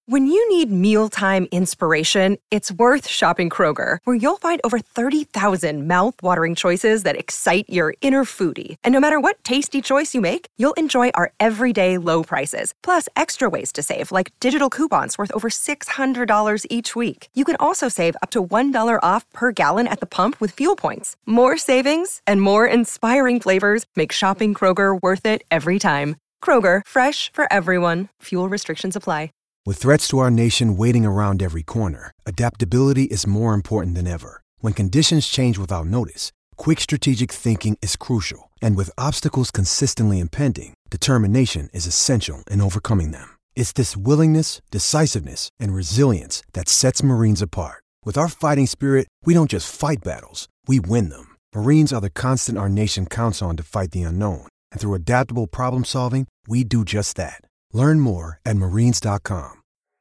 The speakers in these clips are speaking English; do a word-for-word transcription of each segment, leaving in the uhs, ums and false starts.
When you need mealtime inspiration, it's worth shopping Kroger, where you'll find over thirty thousand mouth-watering choices that excite your inner foodie. And no matter what tasty choice you make, you'll enjoy our everyday low prices, plus extra ways to save, like digital coupons worth over six hundred dollars each week. You can also save up to one dollar off per gallon at the pump with fuel points. More savings and more inspiring flavors make shopping Kroger worth it every time. Kroger, fresh for everyone. Fuel restrictions apply. With threats to our nation waiting around every corner, adaptability is more important than ever. When conditions change without notice, quick strategic thinking is crucial. And with obstacles consistently impending, determination is essential in overcoming them. It's this willingness, decisiveness, and resilience that sets Marines apart. With our fighting spirit, we don't just fight battles, we win them. Marines are the constant our nation counts on to fight the unknown. And through adaptable problem solving, we do just that. Learn more at marines dot com.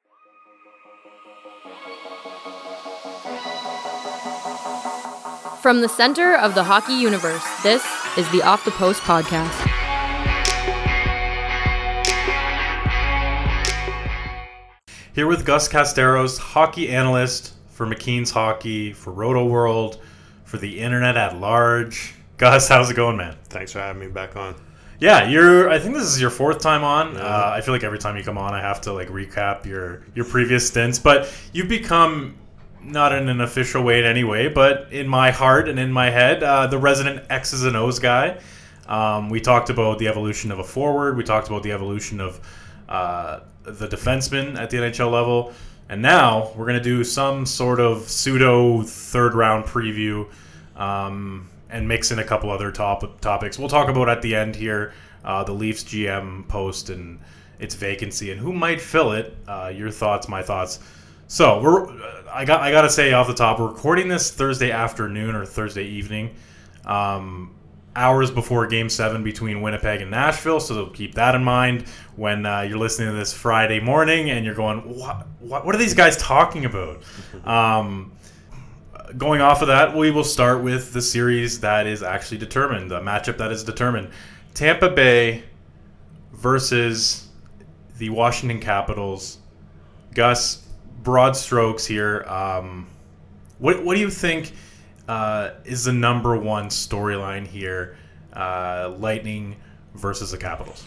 From the center of the hockey universe, this is the Off the Post podcast. Here with Gus Casteros, hockey analyst for McKeen's Hockey, for Roto World, for the internet at large. Gus, how's it going, man? Thanks for having me back on. Yeah, you're. I think this is your fourth time on. Yeah. Uh, I feel like every time you come on, I have to like recap your your previous stints. But you've become, not in an official way in any way, but in my heart and in my head, uh, the resident X's and O's guy. Um, we talked about the evolution of a forward. We talked about the evolution of uh, the defenseman at the N H L level. And now we're going to do some sort of pseudo third round preview. Um, and mix in a couple other top topics. We'll talk about at the end here uh, the Leafs G M post and its vacancy and who might fill it. Uh, your thoughts, my thoughts. So we're I got I got to say off the top, we're recording this Thursday afternoon or Thursday evening, um, hours before Game Seven between Winnipeg and Nashville. So keep that in mind when uh, you're listening to this Friday morning and you're going, what what, what are these guys talking about? Um, Going off of that, we will start with the series that is actually determined, the matchup that is determined. Tampa Bay versus the Washington Capitals. Gus, broad strokes here. Um, what, what do you think uh, is the number one storyline here, uh, Lightning versus the Capitals?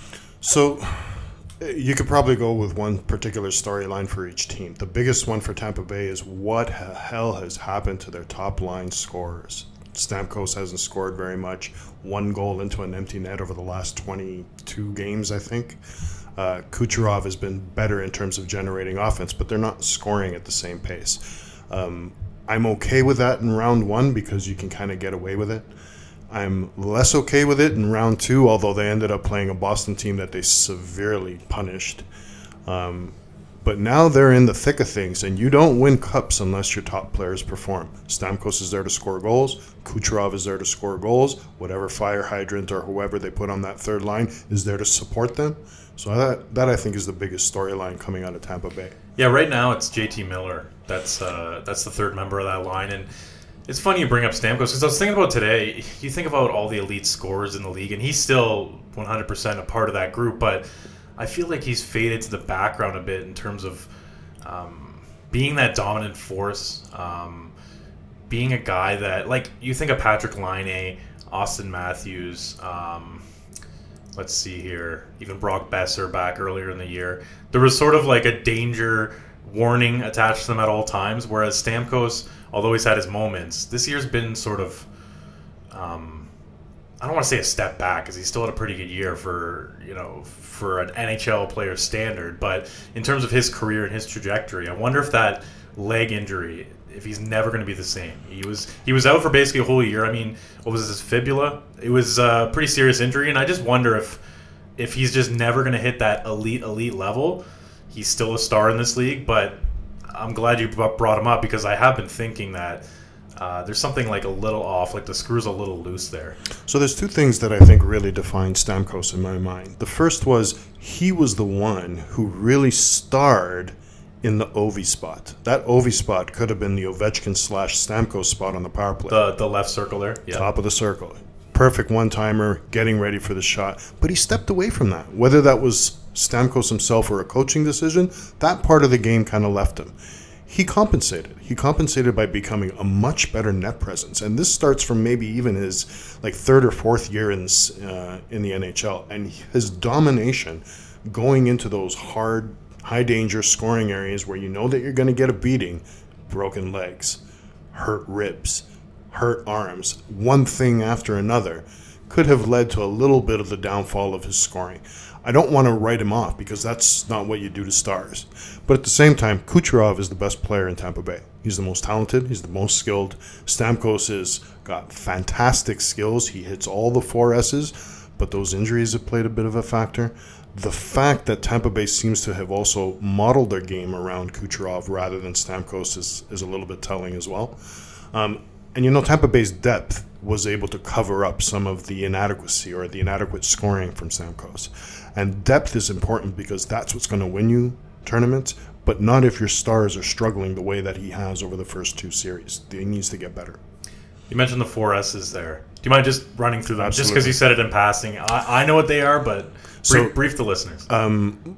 So you could probably go with one particular storyline for each team. The biggest one for Tampa Bay is what the hell has happened to their top line scorers. Stamkos hasn't scored very much. One goal into an empty net over the last twenty-two games, I think. Uh, Kucherov has been better in terms of generating offense, but they're not scoring at the same pace. Um, I'm okay with that in round one because you can kind of get away with it. I'm less okay with it in round two, although they ended up playing a Boston team that they severely punished. Um, but now they're in the thick of things, and you don't win cups unless your top players perform. Stamkos is there to score goals. Kucherov is there to score goals. Whatever fire hydrant or whoever they put on that third line is there to support them. So that, that I think, is the biggest storyline coming out of Tampa Bay. Yeah, right now it's J T Miller. That's uh, that's the third member of that line, and it's funny you bring up Stamkos because I was thinking about today, you think about all the elite scorers in the league, and he's still one hundred percent a part of that group, but I feel like he's faded to the background a bit in terms of um, being that dominant force, um, being a guy that, like, you think of Patrick Laine, Austin Matthews, um, let's see here, even Brock Besser back earlier in the year. There was sort of like a danger warning attached to them at all times, whereas Stamkos, although he's had his moments, this year's been sort of, um, I don't want to say a step back because he's still had a pretty good year for, you know, for an N H L player standard. But in terms of his career and his trajectory, I wonder if that leg injury, if he's never going to be the same. He was he was out for basically a whole year. I mean, what was his fibula? It was a pretty serious injury, and I just wonder if if he's just never going to hit that elite elite level. He's still a star in this league, but I'm glad you brought him up because I have been thinking that uh, there's something like a little off, like the screw's a little loose there. So there's two things that I think really define Stamkos in my mind. The first was he was the one who really starred in the Ovi spot. That Ovi spot could have been the Ovechkin slash Stamkos spot on the power play. The the left circle there? Yeah. Top of the circle. perfect one-timer, getting ready for the shot. But he stepped away from that. Whether that was Stamkos himself or a coaching decision, that part of the game kind of left him. He compensated. He compensated by becoming a much better net presence. And this starts from maybe even his like third or fourth year in, uh, in the N H L. And his domination going into those hard, high-danger scoring areas where you know that you're going to get a beating, broken legs, hurt ribs, hurt arms, one thing after another, could have led to a little bit of the downfall of his scoring. I don't want to write him off because that's not what you do to stars. But at the same time, Kucherov is the best player in Tampa Bay. He's the most talented. He's the most skilled. Stamkos has got fantastic skills. He hits all the four S's, but those injuries have played a bit of a factor. The fact that Tampa Bay seems to have also modeled their game around Kucherov rather than Stamkos is, is a little bit telling as well. Um, And, you know, Tampa Bay's depth was able to cover up some of the inadequacy or the inadequate scoring from Stamkos. And depth is important because that's what's going to win you tournaments, but not if your stars are struggling the way that he has over the first two series. He needs to get better. You mentioned the four S's there. Do you mind just running through them? Absolutely. Just because you said it in passing. I, I know what they are, but brief, So, brief the listeners. Um,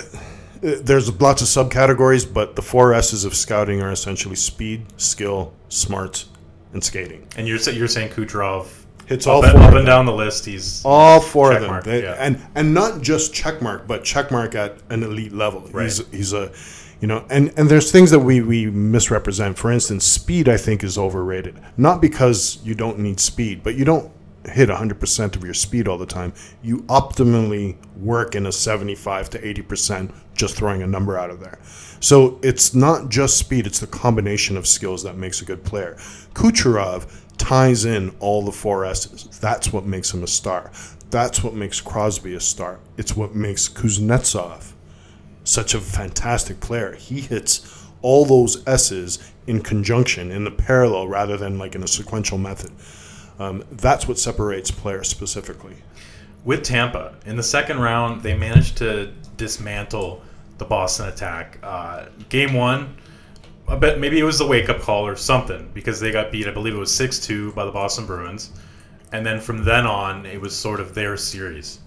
there's lots of subcategories, but the four S's of scouting are essentially speed, skill, smart, and skating. And you're you're saying Kucherov Hits up all and, four up of and them. down the list. He's All four of them, checkmark, They- yeah. and and not just checkmark, but checkmark at an elite level. Right. He's he's a, you know, and and there's things that we we misrepresent. For instance, speed I think is overrated. Not because you don't need speed, but you don't hit one hundred percent of your speed all the time. You optimally work in a seventy-five to eighty percent, just throwing a number out of there. So it's not just speed; it's the combination of skills that makes a good player. Kucherov ties in all the four S's. That's what makes him a star. That's what makes Crosby a star. It's what makes Kuznetsov such a fantastic player. He hits all those S's in conjunction, in the parallel, rather than like in a sequential method. Um, that's what separates players specifically. With Tampa, in the second round, they managed to dismantle the Boston attack. Uh, game one, I bet maybe it was the wake-up call or something, because they got beat, I believe it was six two by the Boston Bruins. And then from then on, it was sort of their series.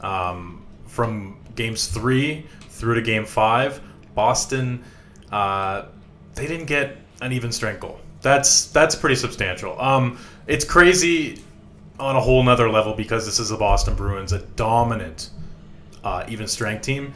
Um, from games three through to game five, Boston, uh, they didn't get an even strength goal. That's that's pretty substantial. Um, it's crazy on a whole nother level because this is the Boston Bruins, a dominant uh, even strength team.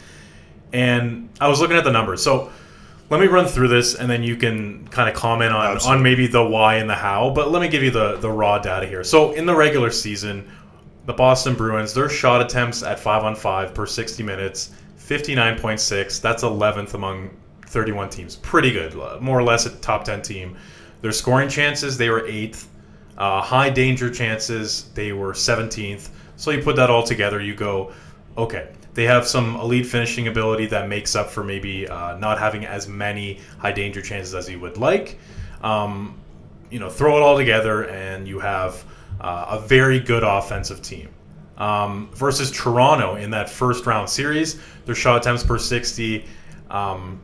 And I was looking at the numbers. So let me run through this, and then you can kind of comment on, on maybe the why and the how. But let me give you the, the raw data here. So in the regular season, the Boston Bruins, their shot attempts at five on five per sixty minutes, fifty-nine point six. That's eleventh among thirty-one teams. Pretty good. More or less a top ten team. Their scoring chances, they were eighth. Uh, high danger chances, they were seventeenth. So you put that all together, you go, okay, they have some elite finishing ability that makes up for maybe uh, not having as many high danger chances as you would like. Um, you know, throw it all together and you have uh, a very good offensive team. Um, versus Toronto in that first round series, their shot attempts per sixty um,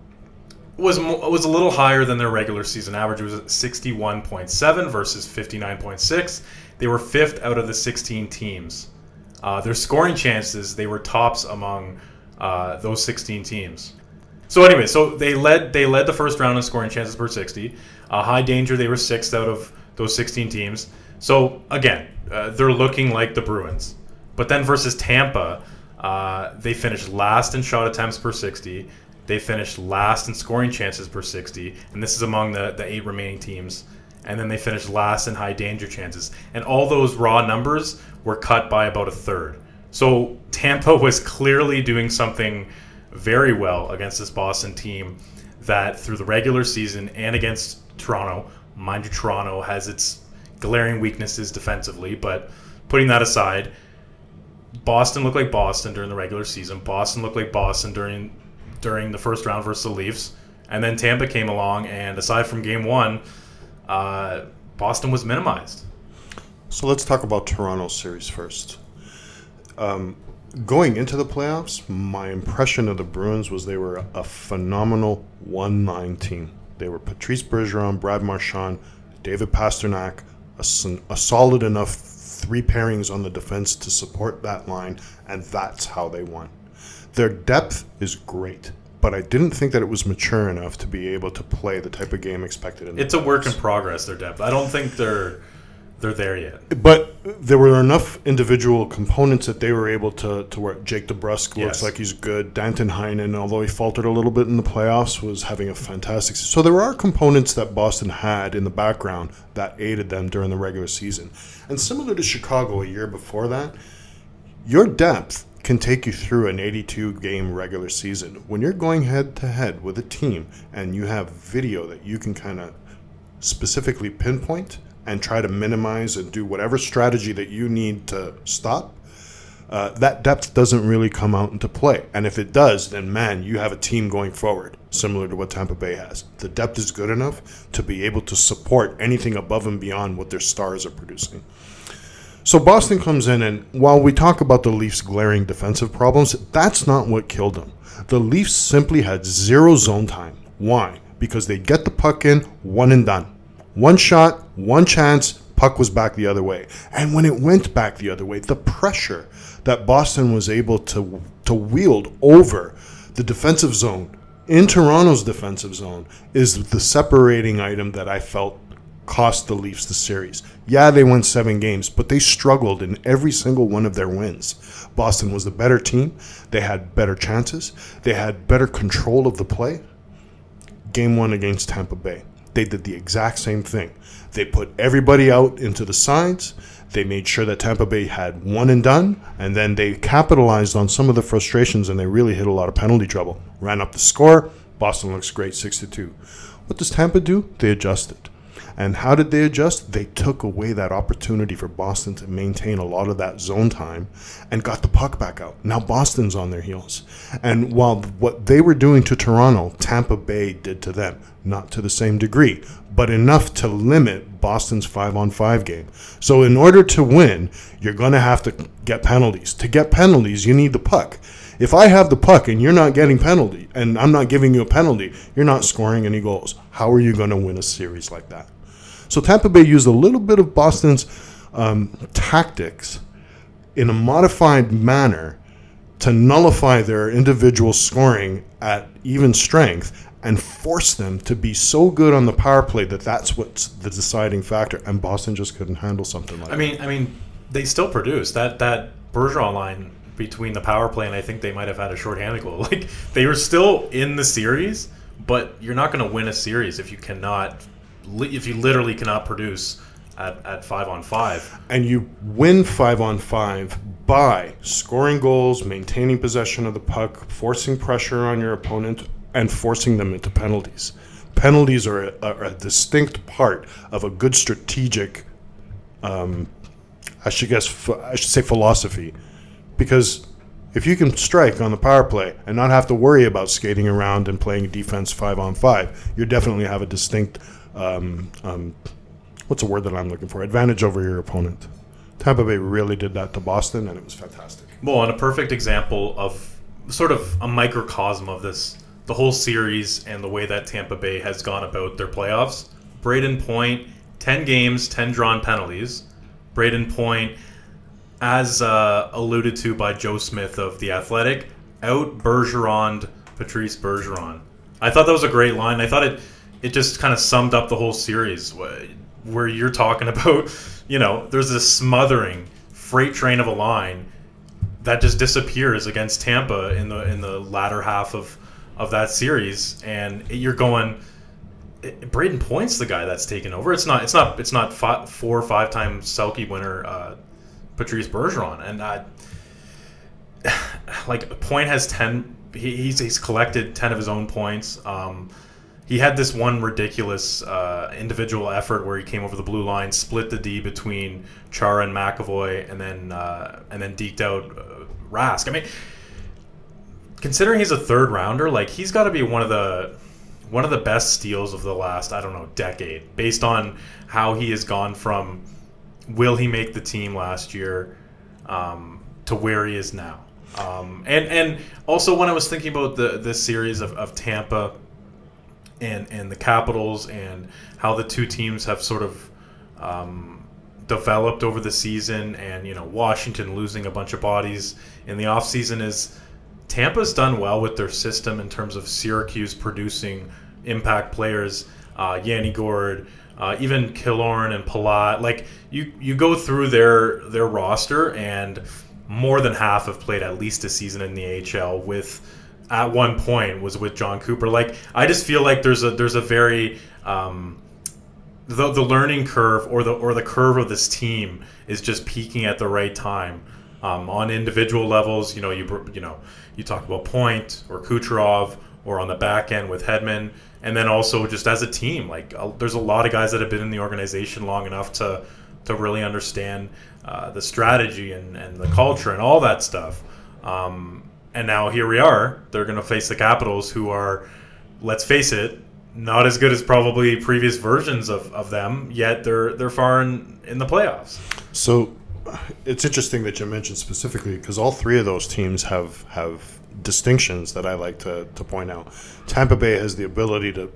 was was a little higher than their regular season average. It was at sixty-one point seven versus fifty-nine point six. They were fifth out of the sixteen teams. Uh, their scoring chances, they were tops among uh, those sixteen teams. So anyway, so they led they led the first round in scoring chances per sixty. Uh, high danger, they were sixth out of those sixteen teams. So again, uh, they're looking like the Bruins. But then versus Tampa, uh, they finished last in shot attempts per sixty. They finished last in scoring chances per sixty, and this is among the, the eight remaining teams. And then they finished last in high danger chances. And all those raw numbers were cut by about a third. So Tampa was clearly doing something very well against this Boston team that through the regular season and against Toronto, mind you, Toronto has its glaring weaknesses defensively, but putting that aside, Boston looked like Boston during the regular season. Boston looked like Boston during during the first round versus the Leafs. And then Tampa came along, and aside from game one, uh, Boston was minimized. So let's talk about Toronto's series first. Um, going into the playoffs, my impression of the Bruins was they were a phenomenal one nine team. They were Patrice Bergeron, Brad Marchand, David Pastrnak, a, a solid enough three pairings on the defense to support that line, and that's how they won. Their depth is great, but I didn't think that it was mature enough to be able to play the type of game expected in the It's a work in progress, their depth. I don't think they're they're there yet. But there were enough individual components that they were able to, to where Jake DeBrusk looks Yes. like he's good. Danton Heinen, although he faltered a little bit in the playoffs, was having a fantastic season. So there are components that Boston had in the background that aided them during the regular season. And similar to Chicago a year before that, your depth can take you through an eighty-two game regular season. When you're going head-to-head with a team and you have video that you can kind of specifically pinpoint and try to minimize and do whatever strategy that you need to stop, uh, that depth doesn't really come out into play. And if it does, then, man, you have a team going forward, similar to what Tampa Bay has. The depth is good enough to be able to support anything above and beyond what their stars are producing. So Boston comes in, and while we talk about the Leafs' glaring defensive problems, that's not what killed them. The Leafs simply had zero zone time. Why? Because they get the puck in, one and done. One shot, one chance, puck was back the other way. And when it went back the other way, the pressure that Boston was able to to wield over the defensive zone, in Toronto's defensive zone, is the separating item that I felt cost the Leafs the series. Yeah, they won seven games, but they struggled in every single one of their wins. Boston was the better team. They had better chances. They had better control of the play. Game one against Tampa Bay, they did the exact same thing. They put everybody out into the sides. They made sure that Tampa Bay had one and done, and then they capitalized on some of the frustrations, and they really hit a lot of penalty trouble. Ran up the score. Boston looks great, six to two. What does Tampa do? They adjusted. And how did they adjust? They took away that opportunity for Boston to maintain a lot of that zone time and got the puck back out. Now Boston's on their heels. And while what they were doing to Toronto, Tampa Bay did to them. Not to the same degree, but enough to limit Boston's five-on-five game. So in order to win, you're going to have to get penalties. To get penalties, you need the puck. If I have the puck and you're not getting penalty, and I'm not giving you a penalty, you're not scoring any goals. How are you going to win a series like that? So Tampa Bay used a little bit of Boston's um, tactics in a modified manner to nullify their individual scoring at even strength and force them to be so good on the power play that that's what's the deciding factor. And Boston just couldn't handle something like that. I mean, I mean, they still produced that that Bergeron line between the power play, and I think they might have had a shorthanded goal. Like, they were still in the series, but you're not going to win a series if you cannot. If you literally cannot produce at, at five on five. And you win five on five by scoring goals, maintaining possession of the puck, forcing pressure on your opponent, and forcing them into penalties. Penalties are a, are a distinct part of a good strategic, um, I should guess, I should say philosophy. Because if you can strike on the power play and not have to worry about skating around and playing defense five on five, you definitely have a distinct Um, um, what's a word that I'm looking for? Advantage over your opponent. Tampa Bay really did that to Boston, and it was fantastic. Well, and a perfect example of sort of a microcosm of this, the whole series and the way that Tampa Bay has gone about their playoffs. Braden Point, ten games, ten drawn penalties. Braden Point, as uh, alluded to by Joe Smith of The Athletic, out Bergeroned Patrice Bergeron. I thought that was a great line. I thought it it just kind of summed up the whole series, where you're talking about, you know, there's this smothering freight train of a line that just disappears against Tampa in the in the latter half of, of that series, and you're going, Braden Point's the guy that's taken over. It's not it's not it's not five, four or five time Selke winner uh, Patrice Bergeron, and uh, like Point has ten. He, he's he's collected ten of his own points. Um, He had this one ridiculous uh, individual effort where he came over the blue line, split the D between Chara and McAvoy, and then uh, and then deked out uh, Rask. I mean, considering he's a third rounder, like, he's got to be one of the one of the best steals of the last, I don't know, decade, based on how he has gone from will he make the team last year um, to where he is now. Um, and and also when I was thinking about the this series of, of Tampa and and the Capitals and how the two teams have sort of um, developed over the season, and you know Washington losing a bunch of bodies in the offseason, is Tampa's done well with their system in terms of Syracuse producing impact players, uh, Yanni Gourde, uh, even Killorn and Palat. Like you, you go through their their roster, and more than half have played at least a season in the A H L. With at one point was with John Cooper. Like I just feel like there's a there's a very um, the the learning curve or the or the curve of this team is just peaking at the right time. Um, on individual levels, you know, you you know, you talk about Point or Kucherov, or on the back end with Hedman, and then also just as a team, like uh, there's a lot of guys that have been in the organization long enough to to really understand uh, the strategy and, and the culture and all that stuff. Um, and now here we are. They're going to face the Capitals, who are, let's face it, not as good as probably previous versions of, of them. Yet they're they're far in, in the playoffs. So it's interesting that you mentioned specifically, because all three of those teams have have distinctions that I like to, to point out. Tampa Bay has the ability to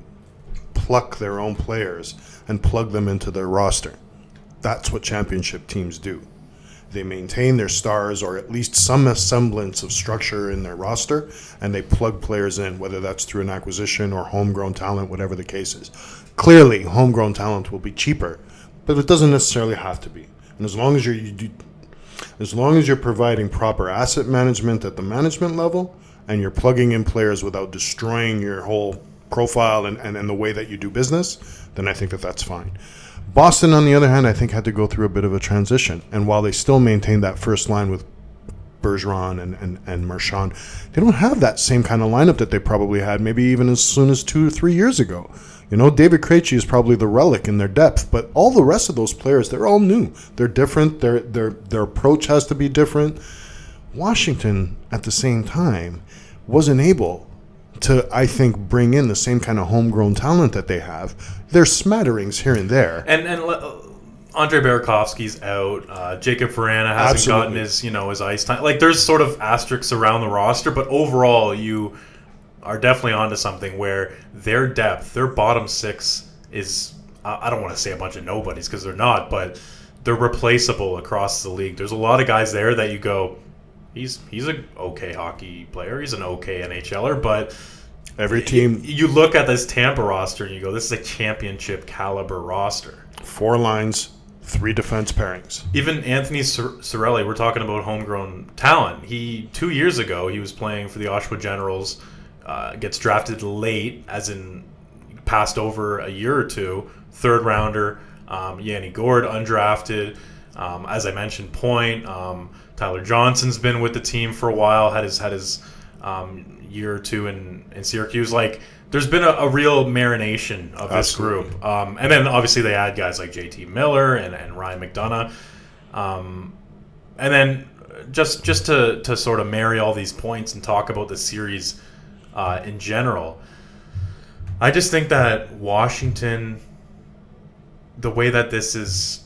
pluck their own players and plug them into their roster. That's what championship teams do. They maintain their stars, or at least some semblance of structure in their roster, and they plug players in, whether that's through an acquisition or homegrown talent, whatever the case is. Clearly, homegrown talent will be cheaper, but it doesn't necessarily have to be. And as long as you're you do, as long as you're providing proper asset management at the management level, and you're plugging in players without destroying your whole profile and, and, and the way that you do business, then I think that that's fine. Boston, on the other hand, I think had to go through a bit of a transition. And while they still maintain that first line with Bergeron and, and, and Marchand, they don't have that same kind of lineup that they probably had maybe even as soon as two or three years ago. You know, David Krejci is probably the relic in their depth, but all the rest of those players, they're all new. They're different. Their their their approach has to be different. Washington, at the same time, wasn't able to, I think, bring in the same kind of homegrown talent that they have. There's smatterings here and there. And and uh, Andre Burakovsky's out. Uh, Jacob Verana hasn't Absolutely. gotten his you know his ice time. Like there's sort of asterisks around the roster, but overall you are definitely onto something where their depth, their bottom six is, I don't want to say a bunch of nobodies because they're not, but they're replaceable across the league. There's a lot of guys there that you go, he's he's an okay hockey player, he's an okay NHLer, but every team, you, you look at this Tampa roster and you go, this is a championship caliber roster. Four lines, three defense pairings. Even Anthony Cirelli, we're talking about homegrown talent. He two years ago he was playing for the Oshawa Generals. Uh, gets drafted late, as in passed over a year or two, third rounder. Um, Yanni Gourde, undrafted. Um, as I mentioned, Point. Um, Tyler Johnson's been with the team for a while. Had his had his um, year or two in, in Syracuse. Like there's been a, a real marination of this Absolutely. group. Um, and then obviously they add guys like J T Miller and, and Ryan McDonough. Um, and then just just to to sort of marry all these points and talk about the series. Uh, in general, I just think that Washington, the way that this is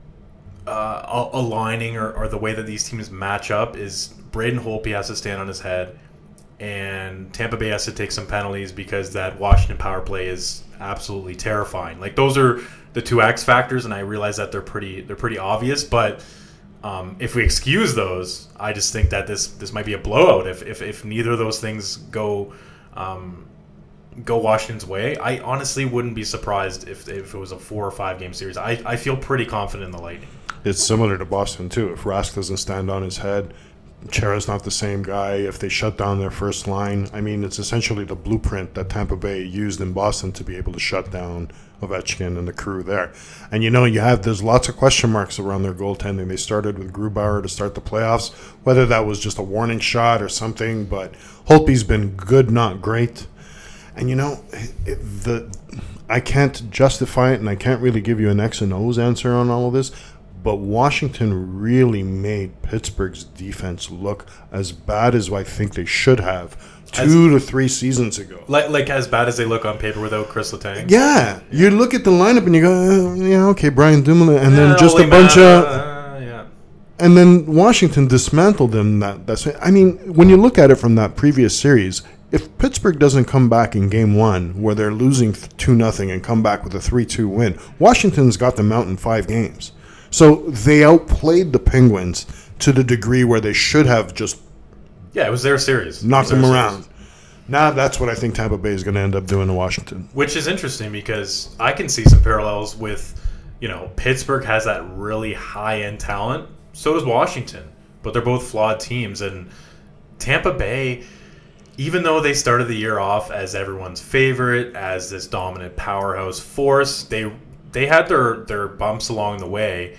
uh, aligning or, or the way that these teams match up is Braden Holtby has to stand on his head and Tampa Bay has to take some penalties because that Washington power play is absolutely terrifying. Like those are the two X factors, and I realize that they're pretty they're pretty obvious, but Um, if we excuse those, I just think that this this might be a blowout. If if, if neither of those things go um, go Washington's way, I honestly wouldn't be surprised if if it was a four or five game series. I, I feel pretty confident in the Lightning. It's similar to Boston too. If Rask doesn't stand on his head, Chera's not the same guy. If they shut down their first line, I mean, it's essentially the blueprint that Tampa Bay used in Boston to be able to shut down Ovechkin and the crew there. And you know, you have there's lots of question marks around their goaltending. They started with Grubauer to start the playoffs, whether that was just a warning shot or something. But Holtby's been good, not great. And you know, it, the I can't justify it, and I can't really give you an X and O's answer on all of this. But Washington really made Pittsburgh's defense look as bad as I think they should have two as, to three seasons ago. Like, like as bad as they look on paper without Chris Letang. Yeah. You look at the lineup and you go, uh, yeah, okay, Brian Dumoulin, and yeah, then just a man, bunch of... Uh, yeah. And then Washington dismantled them. That, that's, I mean, when you look at it from that previous series, if Pittsburgh doesn't come back in game one where they're losing two nothing and come back with a three two win, Washington's got them out in five games. So they outplayed the Penguins to the degree where they should have just Yeah, it was their series. knocked It was them their around. series. Now that's what I think Tampa Bay is going to end up doing to Washington. Which is interesting because I can see some parallels with, you know, Pittsburgh has that really high-end talent. So does Washington. But they're both flawed teams. And Tampa Bay, even though they started the year off as everyone's favorite, as this dominant powerhouse force, they they had their, their bumps along the way.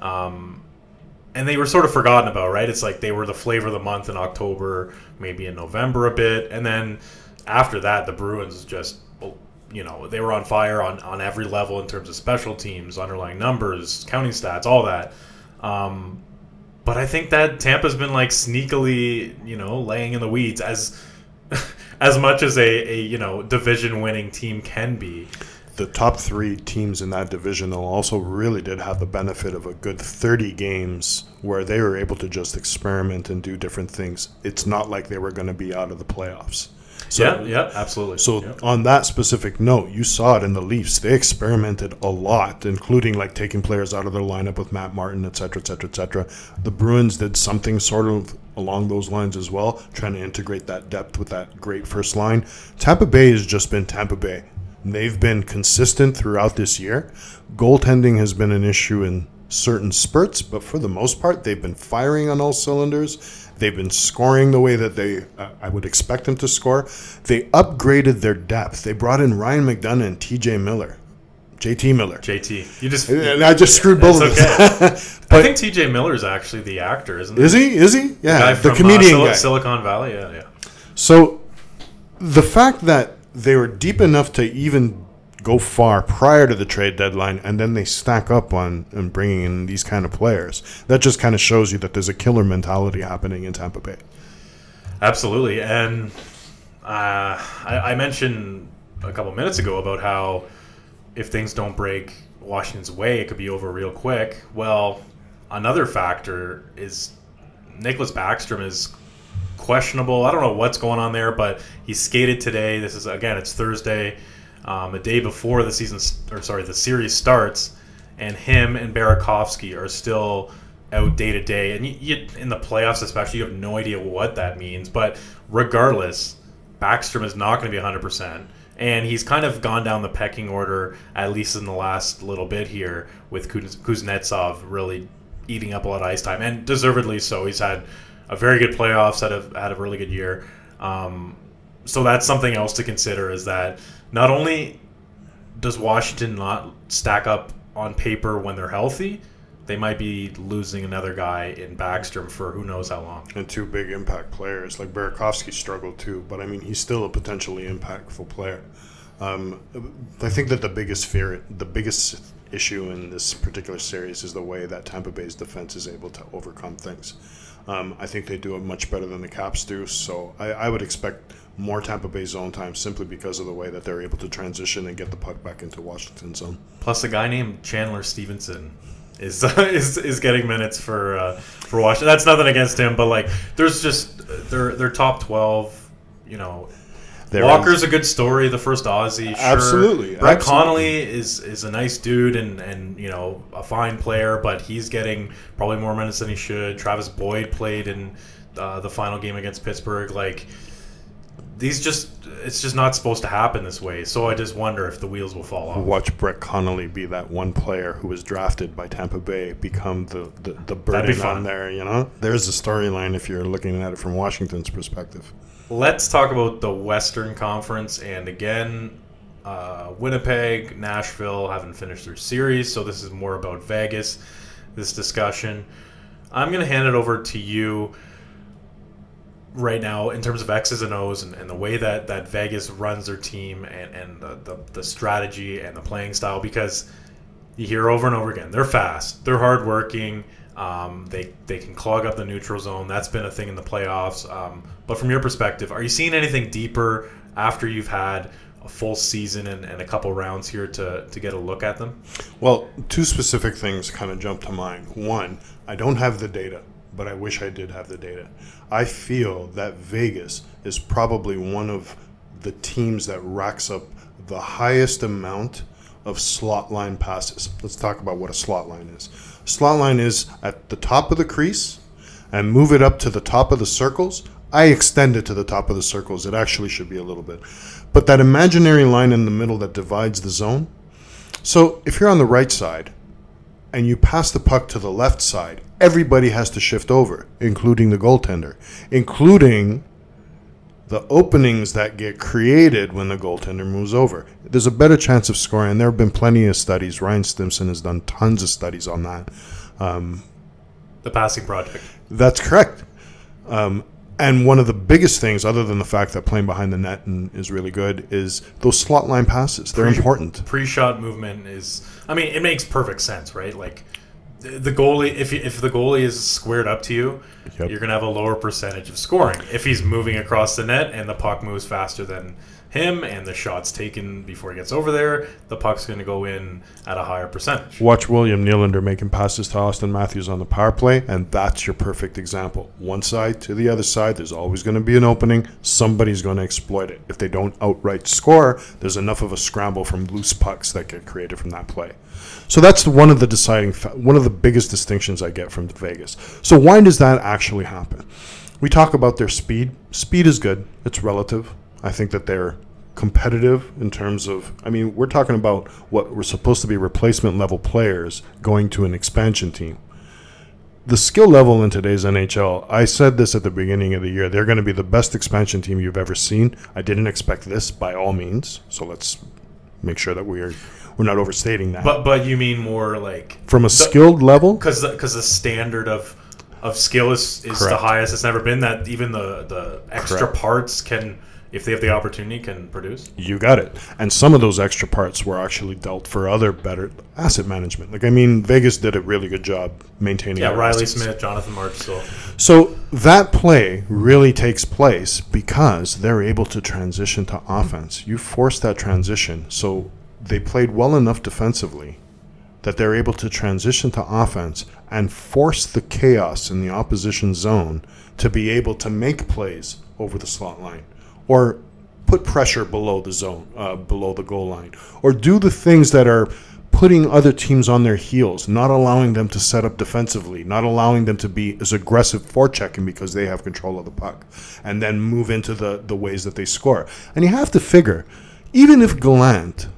Um, and they were sort of forgotten about, right? It's like they were the flavor of the month in October, maybe in November a bit. And then after that, the Bruins just, you know, they were on fire on, on every level in terms of special teams, underlying numbers, counting stats, all that. Um, but I think that Tampa's been like sneakily, you know, laying in the weeds as as much as a, a you know, division-winning team can be. The top three teams in that division, though, also really did have the benefit of a good thirty games where they were able to just experiment and do different things. It's not like they were going to be out of the playoffs. So, yeah, yeah, absolutely. So yeah. on that specific note, you saw it in the Leafs. They experimented a lot, including like taking players out of their lineup with Matt Martin, et cetera, et cetera, et cetera. The Bruins did something sort of along those lines as well, trying to integrate that depth with that great first line. Tampa Bay has just been Tampa Bay. They've been consistent throughout this year. Goaltending has been an issue in certain spurts, but for the most part, they've been firing on all cylinders. They've been scoring the way that they uh, I would expect them to score. They upgraded their depth. They brought in Ryan McDonough and T J Miller. J T Miller. J T. You just And I just screwed both of It's them. okay. I think T J Miller is actually the actor, isn't he? Is he? Is he? Yeah, Guy the from, comedian uh, Sil- guy. Silicon Valley, yeah, yeah. So the fact that they were deep enough to even go far prior to the trade deadline, and then they stack up on, on bringing in these kind of players, that just kind of shows you that there's a killer mentality happening in Tampa Bay. Absolutely. And uh, I, I mentioned a couple minutes ago about how if things don't break Washington's way, it could be over real quick. Well, another factor is Nicholas Backstrom is questionable. I don't know what's going on there, but he skated today. This is, again, it's Thursday, um, a day before the season, or sorry, the series starts, and him and Burakovsky are still out day to day. And you, you, in the playoffs especially, you have no idea what that means. But regardless, Backstrom is not going to be one hundred percent. And he's kind of gone down the pecking order, at least in the last little bit here, with Kuz- Kuznetsov really eating up a lot of ice time, and deservedly so. He's had a very good playoffs, had a, had a really good year. Um, so that's something else to consider, is that not only does Washington not stack up on paper when they're healthy, they might be losing another guy in Backstrom for who knows how long. And two big impact players. Like Burakovsky struggled too, but I mean, he's still a potentially impactful player. Um, I think that the biggest fear, the biggest issue in this particular series is the way that Tampa Bay's defense is able to overcome things. Um, I think they do it much better than the Caps do, so I, I would expect more Tampa Bay zone time simply because of the way that they're able to transition and get the puck back into Washington zone. Plus, a guy named Chandler Stevenson is uh, is is getting minutes for uh, for Washington. That's nothing against him, but like, there's just they're they're top twelve. You know, There Walker's is- a good story. The first Aussie, sure. Absolutely, Brett absolutely. Connolly is is a nice dude and and you know a fine player, but he's getting probably more minutes than he should. Travis Boyd played in uh, the final game against Pittsburgh. Like, these just it's just not supposed to happen this way. So I just wonder if the wheels will fall off. Watch Brett Connolly be that one player who was drafted by Tampa Bay become the, the, the That'd burden be fun. on there, you know? There's a storyline if you're looking at it from Washington's perspective. Let's talk about the Western Conference. And again, uh, Winnipeg, Nashville haven't finished their series, so this is more about Vegas, this discussion. I'm going to hand it over to you right now in terms of X's and O's and, and the way that, that Vegas runs their team and, and the, the, the strategy and the playing style, because you hear over and over again, they're fast, they're hardworking, um, they, they can clog up the neutral zone. That's been a thing in the playoffs. Um, but from your perspective, are you seeing anything deeper after you've had a full season and, and a couple rounds here to, to get a look at them? Well, two specific things kind of jump to mind. One, I don't have the data, but I wish I did have the data. I feel that Vegas is probably one of the teams that racks up the highest amount of slot line passes. Let's talk about what a slot line is. Slot line is at the top of the crease and move it up to the top of the circles. I extend it to the top of the circles. It actually should be a little bit. But that imaginary line in the middle that divides the zone. So if you're on the right side and you pass the puck to the left side, everybody has to shift over, including the goaltender, including the openings that get created when the goaltender moves over. There's a better chance of scoring. And there have been plenty of studies. Ryan Stimson has done tons of studies on that. Um, the passing project. That's correct. Um, and one of the biggest things, other than the fact that playing behind the net and is really good, is those slot line passes. They're Pre- important. Pre-shot movement is, I mean, it makes perfect sense, right? Like, the goalie, if if the goalie is squared up to you, yep. you're going to have a lower percentage of scoring. If he's moving across the net and the puck moves faster than him and the shot's taken before he gets over there, the puck's going to go in at a higher percentage. Watch William Nylander making passes to Austin Matthews on the power play, and that's your perfect example. One side to the other side, there's always going to be an opening. Somebody's going to exploit it. If they don't outright score, there's enough of a scramble from loose pucks that get created from that play. So that's one of the deciding, one of the biggest distinctions I get from Vegas. So why does that actually happen? We talk about their speed. Speed is good. It's relative. I think that they're competitive in terms of, I mean, we're talking about what were supposed to be replacement level players going to an expansion team. The skill level in today's N H L, I said this at the beginning of the year, they're going to be the best expansion team you've ever seen. I didn't expect this by all means, so let's make sure that we are we're not overstating that. But but you mean more like from a the, skilled level? Because the, cause the standard of of skill is, is the highest it's never been. That even the the extra Correct. parts can, if they have the opportunity, can produce. You got it. And some of those extra parts were actually dealt for other better asset management. Like, I mean, Vegas did a really good job maintaining. Yeah, Riley assets. Smith, Jonathan Marchessault. So that play really takes place because they're able to transition to offense. You force that transition. So they played well enough defensively that they're able to transition to offense and force the chaos in the opposition zone to be able to make plays over the slot line, or put pressure below the zone, uh, below the goal line, or do the things that are putting other teams on their heels, not allowing them to set up defensively, not allowing them to be as aggressive forechecking because they have control of the puck, and then move into the, the ways that they score. And you have to figure, even if Gallant,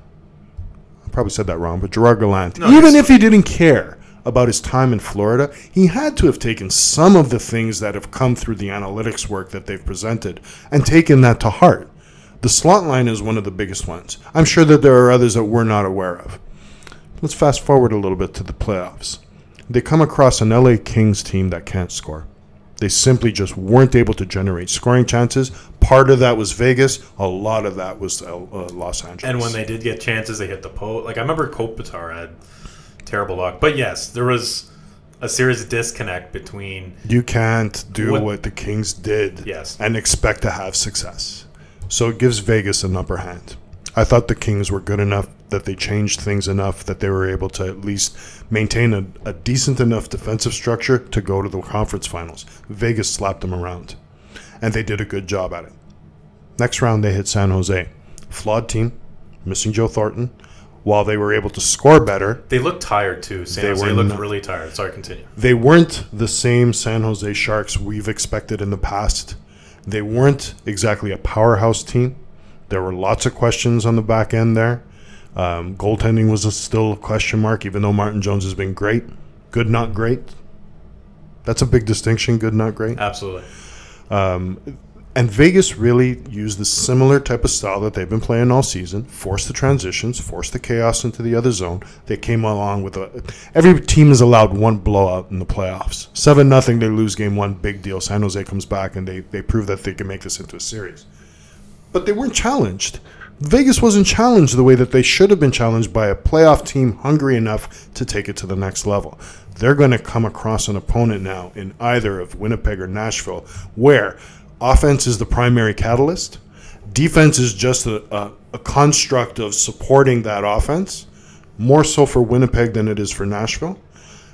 I probably said that wrong, but Gerard Gallant, no, even if he didn't care about his time in Florida, he had to have taken some of the things that have come through the analytics work that they've presented and taken that to heart. The slot line is one of the biggest ones. I'm sure that there are others that we're not aware of. Let's fast forward a little bit to the playoffs. They come across an L A Kings team that can't score. They simply just weren't able to generate scoring chances. Part of that was Vegas. A lot of that was uh, Los Angeles. And when they did get chances, they hit the post. Like, I remember Kopitar had terrible luck. But yes, there was a serious disconnect between... You can't do what, what the Kings did yes. and expect to have success. So it gives Vegas an upper hand. I thought the Kings were good enough that they changed things enough that they were able to at least maintain a, a decent enough defensive structure to go to the conference finals. Vegas slapped them around, and they did a good job at it. Next round, they hit San Jose. Flawed team, missing Joe Thornton. While they were able to score better... They looked tired, too. San Jose looked not, really tired. Sorry, continue. They weren't the same San Jose Sharks we've expected in the past. They weren't exactly a powerhouse team. There were lots of questions on the back end there. Um, goaltending was a still a question mark, even though Martin Jones has been great. Good, not great. That's a big distinction, good, not great. Absolutely. Um, and Vegas really used the similar type of style that they've been playing all season, force the transitions, force the chaos into the other zone. They came along with a... Every team is allowed one blowout in the playoffs. seven nothing, they lose game one, big deal. San Jose comes back, and they, they prove that they can make this into a series. But they weren't challenged. Vegas wasn't challenged the way that they should have been challenged by a playoff team hungry enough to take it to the next level. They're going to come across an opponent now in either of Winnipeg or Nashville where offense is the primary catalyst, defense is just a, a, a construct of supporting that offense, more so for Winnipeg than it is for Nashville.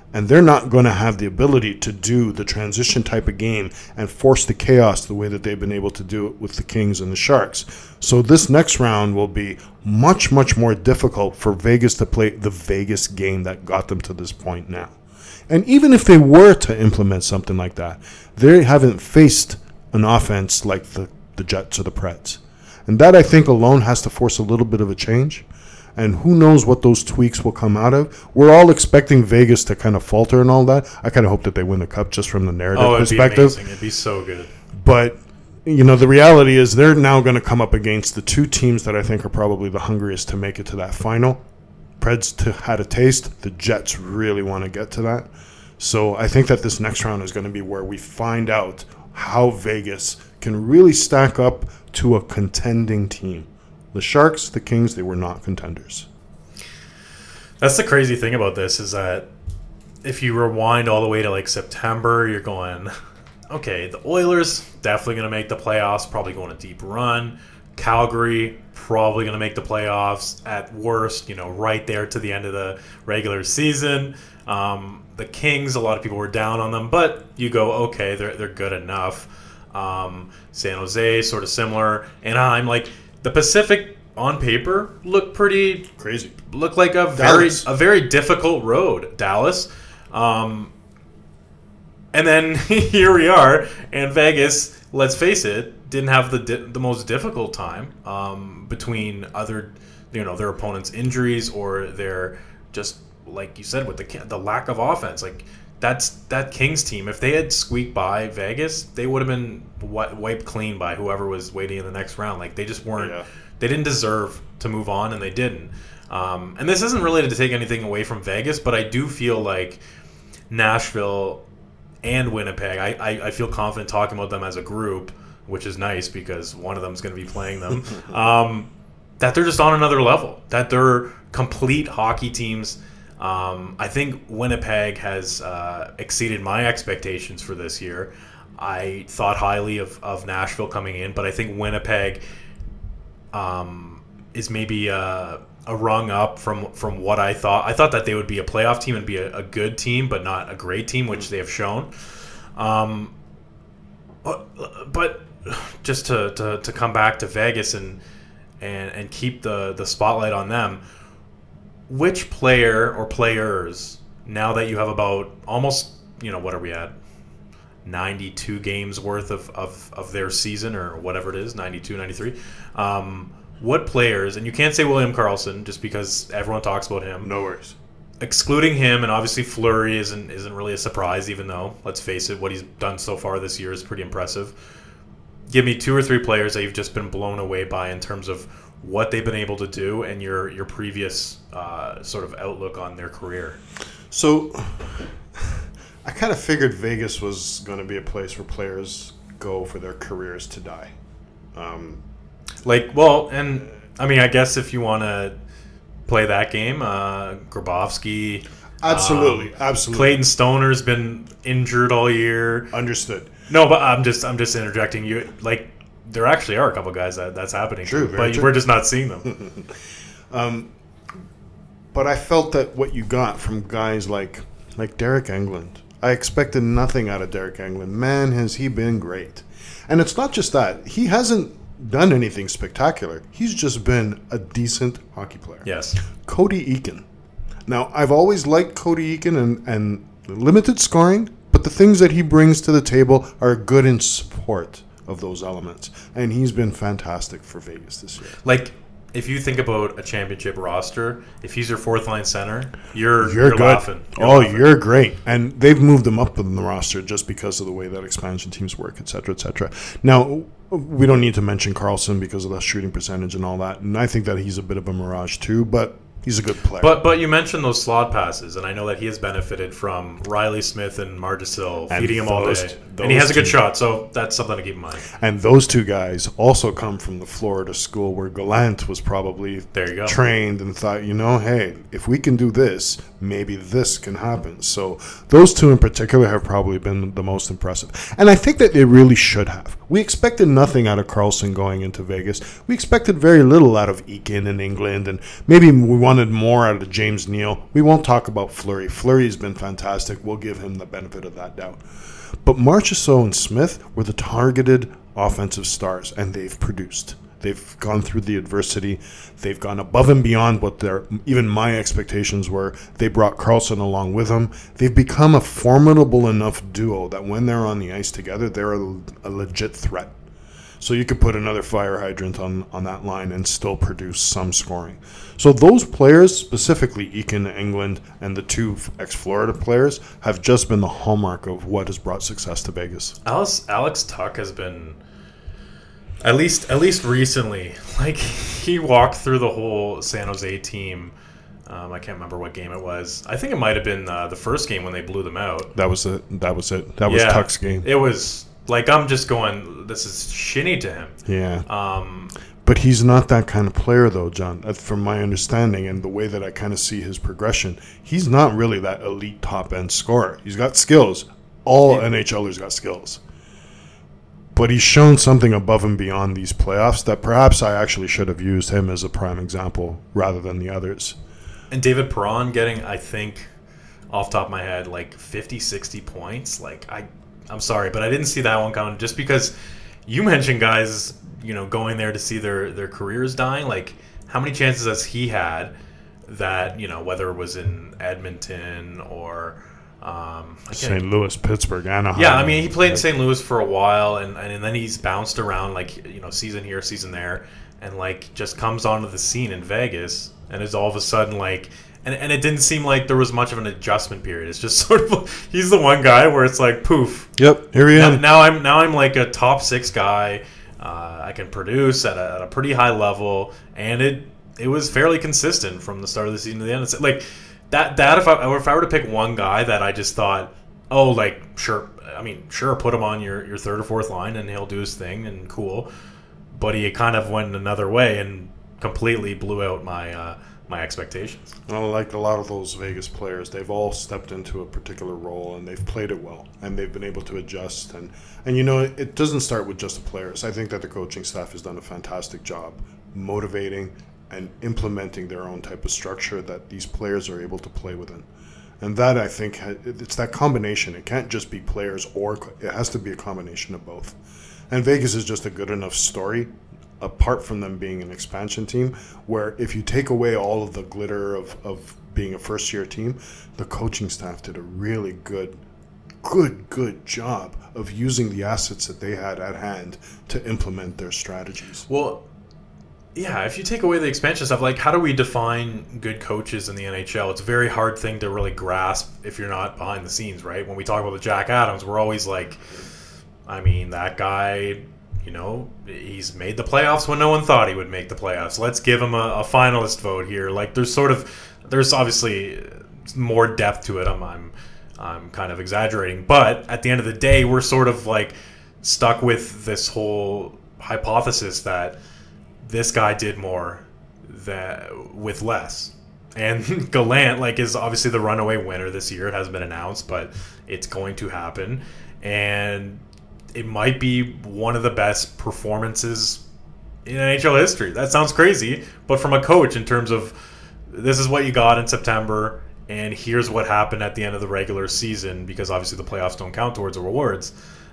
And they're not going to have the ability to do the transition type of game and force the chaos the way that they've been able to do it with the Kings and the Sharks. So this next round will be much, much more difficult for Vegas to play the Vegas game that got them to this point now. And even if they were to implement something like that, they haven't faced an offense like the, the Jets or the Preds. And that, I think, alone has to force a little bit of a change. And who knows what those tweaks will come out of. We're all expecting Vegas to kind of falter and all that. I kind of hope that they win the Cup just from the narrative oh, it'd perspective. Be amazing. It'd be so good. But, you know, the reality is they're now going to come up against the two teams that I think are probably the hungriest to make it to that final. Preds to, had a taste. The Jets really want to get to that. So I think that this next round is going to be where we find out how Vegas can really stack up to a contending team. The Sharks, the Kings, they were not contenders. That's the crazy thing about this is that if you rewind all the way to like September, you're going, okay, the Oilers definitely going to make the playoffs, probably going a deep run. Calgary probably going to make the playoffs at worst, you know, right there to the end of the regular season. Um, the Kings, a lot of people were down on them, but you go, okay, they're they're good enough. Um, San Jose, sort of similar. Anaheim, like the Pacific on paper looked pretty crazy. Looked like a Dallas. very a very difficult road, Dallas. Um, and then here we are, and Vegas, let's face it, didn't have the di- the most difficult time um, between other, you know, their opponents' injuries or their just like you said with the the lack of offense. Like that's that Kings team. If they had squeaked by Vegas, they would have been wiped clean by whoever was waiting in the next round. Like they just weren't. Yeah. They didn't deserve to move on, and they didn't. Um, and this isn't related to take anything away from Vegas, but I do feel like Nashville and Winnipeg, I, I, I feel confident talking about them as a group, which is nice because one of them is going to be playing them, um, that they're just on another level, that they're complete hockey teams. Um, I think Winnipeg has uh, exceeded my expectations for this year. I thought highly of, of Nashville coming in, but I think Winnipeg um, is maybe a, a rung up from, from what I thought. I thought that they would be a playoff team and be a, a good team, but not a great team, which they have shown. Um, but, but just to, to, to come back to Vegas and and, and keep the, the spotlight on them, which player or players, now that you have about almost, you know, what are we at? ninety-two games worth of, of, of their season or whatever it is, ninety-two, ninety-three. Um, what players, and you can't say William Karlsson just because everyone talks about him. No worries. Excluding him, and obviously Fleury isn't isn't really a surprise, even though, let's face it, what he's done so far this year is pretty impressive. Give me two or three players that you've just been blown away by in terms of what they've been able to do and your your previous uh, sort of outlook on their career. So I kind of figured Vegas was going to be a place where players go for their careers to die. Um, like, well, and I mean, I guess if you want to play that game, uh, Grabowski. Absolutely, um, absolutely. Clayton Stoner's been injured all year. Understood. No, but I'm just I'm just interjecting. You like there actually are a couple guys that that's happening True, to, very but true. we're just not seeing them. um, but I felt that what you got from guys like like Derek Englund, I expected nothing out of Derek Englund. Man, has he been great. And it's not just that. He hasn't done anything spectacular. He's just been a decent hockey player. Yes. Cody Eakin. Now, I've always liked Cody Eakin and, and limited scoring, but the things that he brings to the table are good in support of those elements. And he's been fantastic for Vegas this year. Like, if you think about a championship roster, if he's your fourth line center, you're You're, you're, good. laughing. You're oh, laughing. you're great. And they've moved them up in the roster just because of the way that expansion teams work, et cetera, et cetera. Now, we don't need to mention Karlsson because of the shooting percentage and all that. And I think that he's a bit of a mirage too, but he's a good player. But but you mentioned those slot passes, and I know that he has benefited from Riley Smith and Marchessault And feeding him all those- day. And he has a those good two- shot, so that's something to keep in mind. And those two guys also come from the Florida school where Gallant was probably There you go. trained and thought, you know, hey, if we can do this, maybe this can happen. So those two in particular have probably been the most impressive. And I think that they really should have. We expected nothing out of Karlsson going into Vegas. We expected very little out of Eakin in England, and maybe we wanted more out of James Neal. We won't talk about Fleury. Fleury's been fantastic. We'll give him the benefit of that doubt. But Marchessault and Smith were the targeted offensive stars, and they've produced. They've gone through the adversity. They've gone above and beyond what their even my expectations were. They brought Carlson along with them. They've become a formidable enough duo that when they're on the ice together, they're a, a legit threat. So you could put another fire hydrant on, on that line and still produce some scoring. So those players, specifically Eakin, England, and the two ex-Florida players, have just been the hallmark of what has brought success to Vegas. Alex, Alex Tuch has been... At least, at least recently, like he walked through the whole San Jose team. Um, I can't remember what game it was. I think it might have been uh, the first game when they blew them out. That was it. That was it. That was yeah, Tuch's game. It was like I'm just going. This is shinny to him. Yeah. Um, but he's not that kind of player, though, John. From my understanding and the way that I kind of see his progression, he's not really that elite top end scorer. He's got skills. All yeah. NHLers got skills. But he's shown something above and beyond these playoffs that perhaps I actually should have used him as a prime example rather than the others. And David Perron getting, I think, off the top of my head, like fifty, sixty points. Like, I, I'm sorry, but I didn't see that one coming just because you mentioned guys, you know, going there to see their, their careers dying. Like, how many chances has he had that, you know, whether it was in Edmonton or... Um, Saint Louis, Pittsburgh, Anaheim. Yeah, I mean, he played in Saint Louis for a while, and, and then he's bounced around, like, you know, season here, season there, and, like, just comes onto the scene in Vegas, and is all of a sudden, like, and, and it didn't seem like there was much of an adjustment period. It's just sort of, he's the one guy where it's like, poof. Yep, here he now, is. Now I'm, now I'm, like, a top six guy. Uh, I can produce at a, at a pretty high level, and it it was fairly consistent from the start of the season to the end. It's like... That that if I if I were to pick one guy that I just thought, oh, like, sure, I mean, sure, put him on your, your third or fourth line and he'll do his thing and cool, but he kind of went another way and completely blew out my uh, my expectations. Well, like a lot of those Vegas players, they've all stepped into a particular role and they've played it well and they've been able to adjust. And, and you know, it, it doesn't start with just the players. I think that the coaching staff has done a fantastic job motivating and implementing their own type of structure that these players are able to play within. And that, I think, it's that combination. It can't just be players, or it has to be a combination of both. And Vegas is just a good enough story, apart from them being an expansion team, where if you take away all of the glitter of, of being a first-year team, the coaching staff did a really good, good, good job of using the assets that they had at hand to implement their strategies. Well, yeah, if you take away the expansion stuff, like, how do we define good coaches in the N H L? It's a very hard thing to really grasp if you're not behind the scenes, right? When we talk about the Jack Adams, we're always like, I mean, that guy, you know, he's made the playoffs when no one thought he would make the playoffs. Let's give him a, a finalist vote here. Like, there's sort of, there's obviously more depth to it. I'm, I'm, I'm kind of exaggerating. But at the end of the day, we're sort of, like, stuck with this whole hypothesis that this guy did more that with less. And Gallant, like, is obviously the runaway winner this year. It hasn't been announced, but it's going to happen. And it might be one of the best performances in N H L history. That sounds crazy, but from a coach in terms of this is what you got in September, and here's what happened at the end of the regular season, because obviously the playoffs don't count towards the rewards.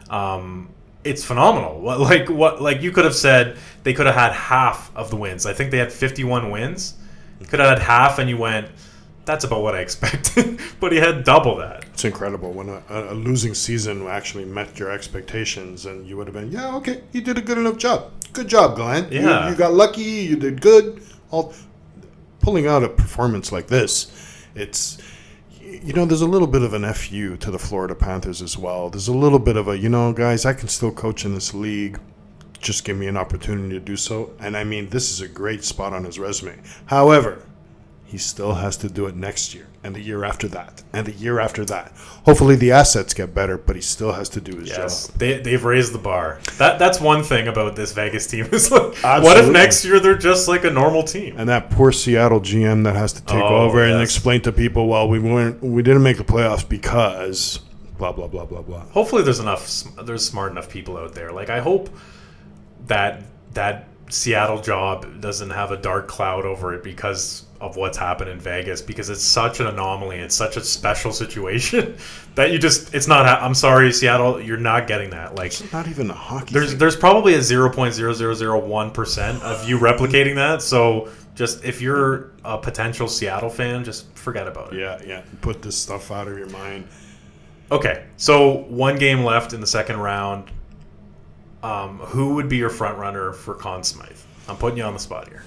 Um, It's phenomenal. What, like what? Like you could have said they could have had half of the wins. I think they had fifty-one wins. You could have had half, and you went, "That's about what I expected." But he had double that. It's incredible when a, a losing season actually met your expectations, and you would have been, "Yeah, okay, you did a good enough job. Good job, Glenn. Yeah, you, you got lucky. You did good." All pulling out a performance like this, it's. You know, there's a little bit of an F U to the Florida Panthers as well. There's a little bit of a, you know, guys, I can still coach in this league. Just give me an opportunity to do so. And, I mean, this is a great spot on his resume. However, he still has to do it next year and the year after that and the year after that. Hopefully the assets get better, but he still has to do his yes, job. They, they've raised the bar. That That's one thing about this Vegas team. Is like, what if next year they're just like a normal team? And that poor Seattle G M that has to take oh, over yes. and explain to people, well, we weren't, we didn't make the playoffs because blah, blah, blah, blah, blah. Hopefully there's enough, there's smart enough people out there. Like, I hope that that Seattle job doesn't have a dark cloud over it because of what's happened in Vegas because it's such an anomaly. It's such a special situation that you just it's not. I'm sorry, Seattle, you're not getting that. Like it's not even a hockey. There's thing. there's probably a zero point zero zero zero one percent of you replicating that. So just if you're a potential Seattle fan, just forget about it. Yeah, yeah. Put this stuff out of your mind. Okay, so one game left in the second round. Um, who would be your front runner for Conn Smythe? I'm putting you on the spot here.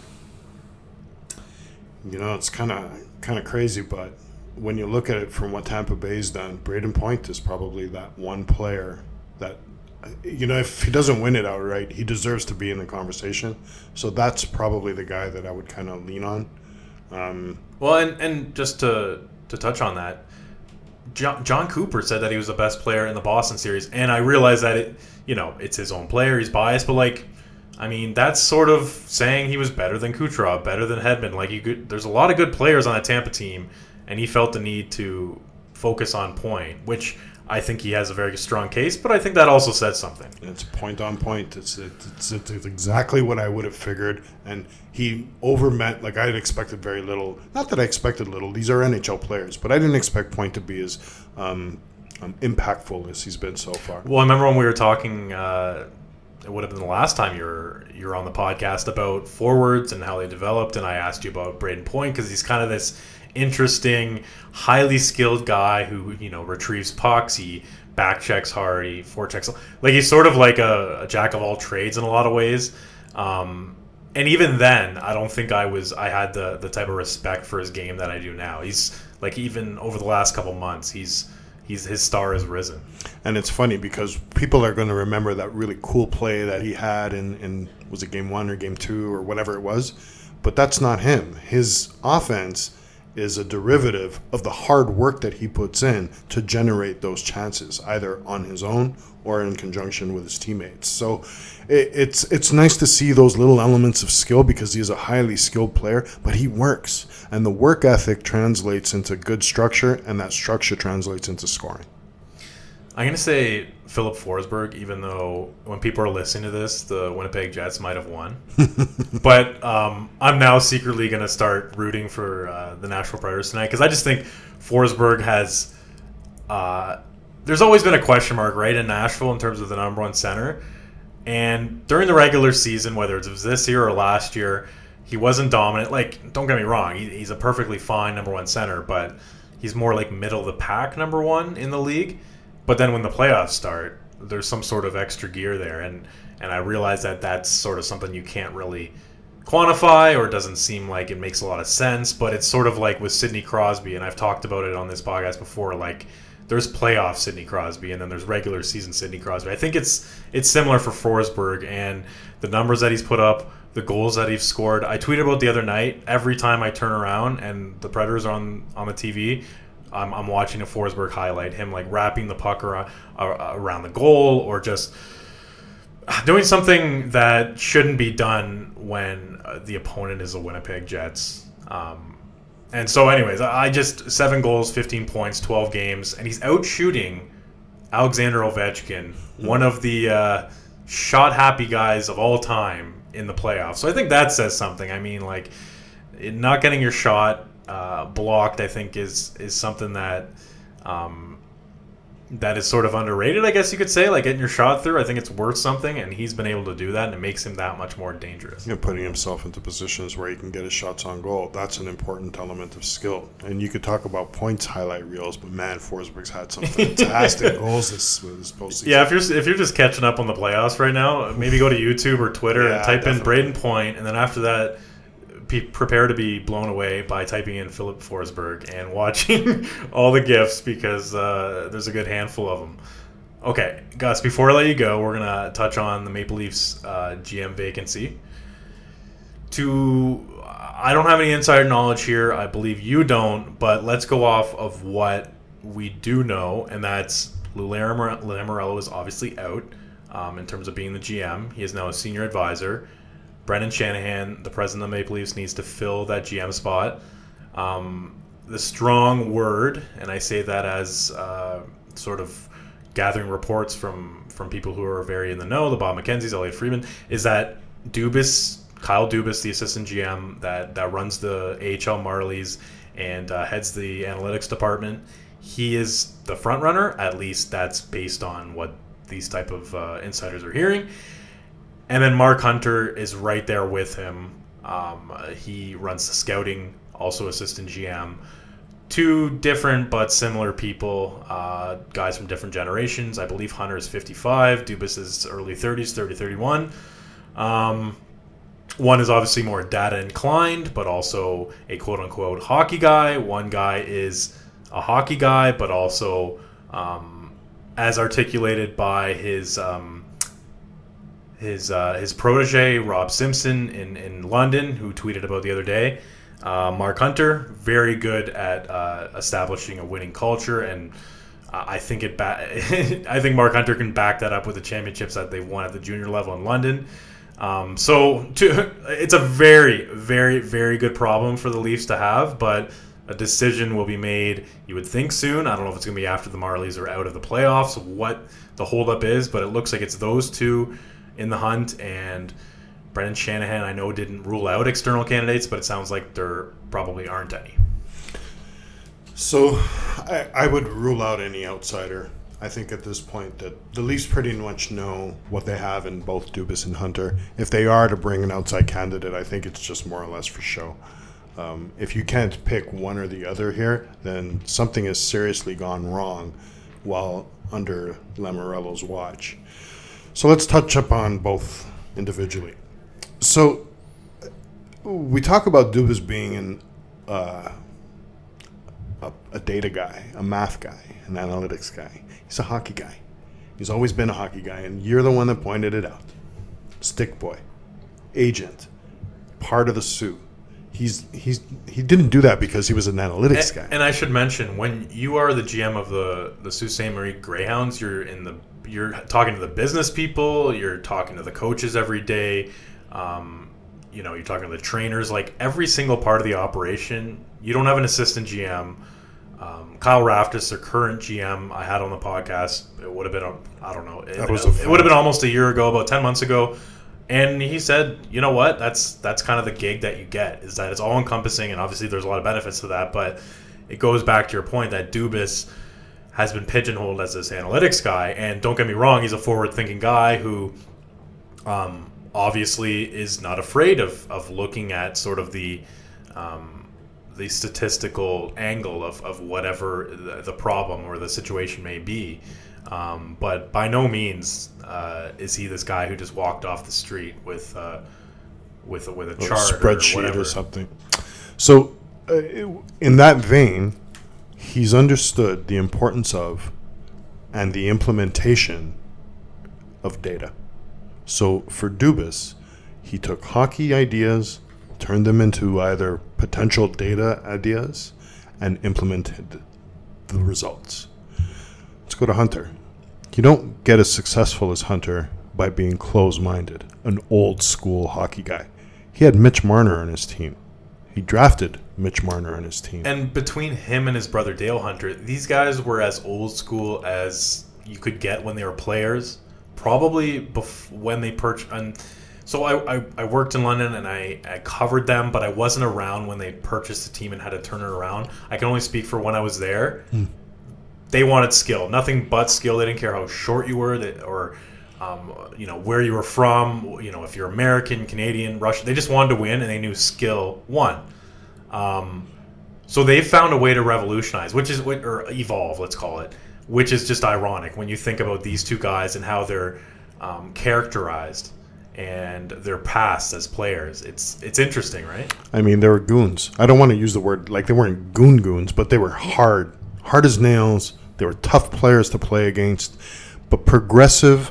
You know, it's kind of kind of crazy, but when you look at it from what Tampa Bay's done, Braden Point is probably that one player that, you know, if he doesn't win it outright, he deserves to be in the conversation. So that's probably the guy that I would kind of lean on. Um, well, and, and just to to touch on that, John, John Cooper said that he was the best player in the Boston series, and I realize that it, you know, it's his own player, he's biased, but like, I mean, that's sort of saying he was better than Kucherov, better than Hedman. Like, you could, there's a lot of good players on that Tampa team, and he felt the need to focus on Point, which I think he has a very strong case, but I think that also says something. It's point on point. It's it's, it's it's exactly what I would have figured, and he overmet. Like I had expected very little. Not that I expected little. These are N H L players, but I didn't expect Point to be as um, um, impactful as he's been so far. Well, I remember when we were talking. Uh, it would have been the last time you were you were on the podcast about forwards and how they developed, and I asked you about Braden Point because he's kind of this interesting, highly skilled guy who, you know, retrieves pucks, he back checks hard, he forechecks. Like, he's sort of like a, a jack of all trades in a lot of ways. Um, and even then, I don't think I was I had the the type of respect for his game that I do now. He's like, even over the last couple months, he's he's his star has risen. And it's funny because people are going to remember that really cool play that he had in, in was it game one or game two or whatever it was, but that's not him. His offense is a derivative of the hard work that he puts in to generate those chances, either on his own or in conjunction with his teammates. So it, it's it's nice to see those little elements of skill because he's a highly skilled player, but he works. And the work ethic translates into good structure, and that structure translates into scoring. I'm going to say Philip Forsberg, even though when people are listening to this, the Winnipeg Jets might have won. But um, I'm now secretly going to start rooting for uh, the Nashville Predators tonight because I just think Forsberg has uh, – there's always been a question mark, right, in Nashville in terms of the number one center. And during the regular season, whether it was this year or last year, he wasn't dominant. Like, don't get me wrong, he, he's a perfectly fine number one center, but he's more like middle of the pack number one in the league. But then when the playoffs start, there's some sort of extra gear there. And, and I realize that that's sort of something you can't really quantify or doesn't seem like it makes a lot of sense. But it's sort of like with Sidney Crosby, and I've talked about it on this podcast before, like there's playoff Sidney Crosby and then there's regular season Sidney Crosby. I think it's it's similar for Forsberg and the numbers that he's put up, the goals that he's scored. I tweeted about the other night, every time I turn around and the Predators are on, on the T V, I'm, I'm watching a Forsberg highlight, him like wrapping the puck around, uh, around the goal or just doing something that shouldn't be done when uh, the opponent is the Winnipeg Jets. Um, and so anyways, I just, seven goals, fifteen points, twelve games, and he's out shooting Alexander Ovechkin, one of the uh, shot-happy guys of all time in the playoffs. So I think that says something. I mean, like, not getting your shot Uh, blocked, I think, is is something that um, that is sort of underrated, I guess you could say. Like, getting your shot through, I think it's worth something, and he's been able to do that, and it makes him that much more dangerous. You know, putting himself into positions where he can get his shots on goal, that's an important element of skill. And you could talk about points highlight reels, but man, Forsberg's had some fantastic goals this, this postseason. Yeah, if you're if you're just catching up on the playoffs right now, maybe go to YouTube or Twitter yeah, and type definitely. in Braden Point, and then after that, Be prepare to be blown away by typing in Philip Forsberg and watching all the GIFs because uh, there's a good handful of them. Okay, Gus, before I let you go, we're going to touch on the Maple Leafs uh, G M vacancy. To I don't have any insider knowledge here. I believe you don't, but let's go off of what we do know, and that's Lou Lamoriello is obviously out um, in terms of being the G M. He is now a senior advisor. Brendan Shanahan, the president of the Maple Leafs, needs to fill that G M spot. Um, the strong word, and I say that as uh, sort of gathering reports from, from people who are very in the know, the Bob McKenzie's, Elliot Friedman, is that Dubas Kyle Dubas, the assistant G M that, that runs the A H L Marlies and uh, heads the analytics department. He is the front runner. At least that's based on what these type of uh, insiders are hearing. And then Mark Hunter is right there with him. Um, uh, he runs the scouting, also assistant G M. Two different but similar people, uh, guys from different generations. I believe Hunter is fifty-five. Dubas is early thirties, thirty, thirty-one. Um, one is obviously more data inclined, but also a quote-unquote hockey guy. One guy is a hockey guy, but also um, as articulated by his um, his uh, his protege, Rob Simpson, in, in London, who tweeted about the other day. Uh, Mark Hunter, very good at uh, establishing a winning culture, and uh, I think it. Ba- I think Mark Hunter can back that up with the championships that they've won at the junior level in London. Um, so, to, it's a very, very, very good problem for the Leafs to have, but a decision will be made. You would think soon. I don't know if it's going to be after the Marlies are out of the playoffs. What the holdup is, but it looks like it's those two in the hunt, and Brendan Shanahan, I know, didn't rule out external candidates, but it sounds like there probably aren't any. So I, I would rule out any outsider. I think at this point that the Leafs pretty much know what they have in both Dubas and Hunter. If they are to bring an outside candidate, I think it's just more or less for show. Um, if you can't pick one or the other here, then something has seriously gone wrong while under Lamoriello's watch. So let's touch upon both individually. So we talk about Dubas being an, uh, a, a data guy, a math guy, an analytics guy. He's a hockey guy. He's always been a hockey guy, and you're the one that pointed it out. Stick boy, agent, part of the Sioux. He's he's he didn't do that because he was an analytics and, guy. And I should mention, when you are the G M of the the Sault Ste. Marie Greyhounds, you're in the you're talking to the business people, you're talking to the coaches every day. Um, you know, you're talking to the trainers, like every single part of the operation. You don't have an assistant G M. Um, Kyle Raftis, their current G M, I had on the podcast. It would have been, I don't know, it, That was it would have been almost a year ago, about ten months ago. And he said, you know what, that's that's kind of the gig that you get, is that it's all encompassing, and obviously there's a lot of benefits to that, but it goes back to your point that Dubas has been pigeonholed as this analytics guy. And don't get me wrong, he's a forward-thinking guy who um, obviously is not afraid of, of looking at sort of the um, the statistical angle of, of whatever the, the problem or the situation may be. Um, but by no means uh, is he this guy who just walked off the street with uh, with a, with a or chart a spreadsheet or, whatever. or something. So, uh, in that vein, he's understood the importance of and the implementation of data. So for Dubas, he took hockey ideas, turned them into either potential data ideas, and implemented the results. Let's go to Hunter. You don't get as successful as Hunter by being close-minded, an old-school hockey guy. He had Mitch Marner on his team. He drafted Mitch Marner on his team. And between him and his brother Dale Hunter, these guys were as old school as you could get when they were players. Probably bef- when they purchased. And so I, I, I worked in London and I, I covered them, but I wasn't around when they purchased the team and had to turn it around. I can only speak for when I was there. Hmm. They wanted skill, nothing but skill. They didn't care how short you were, that, or um, you know where you were from. You know if you're American, Canadian, Russian. They just wanted to win, and they knew skill won. Um, so they found a way to revolutionize, which is or evolve, let's call it, which is just ironic when you think about these two guys and how they're um, characterized and their past as players. It's it's interesting, right? I mean, they were goons. I don't want to use the word like they weren't goon goons, but they were hard. Hard as nails. They were tough players to play against. But progressive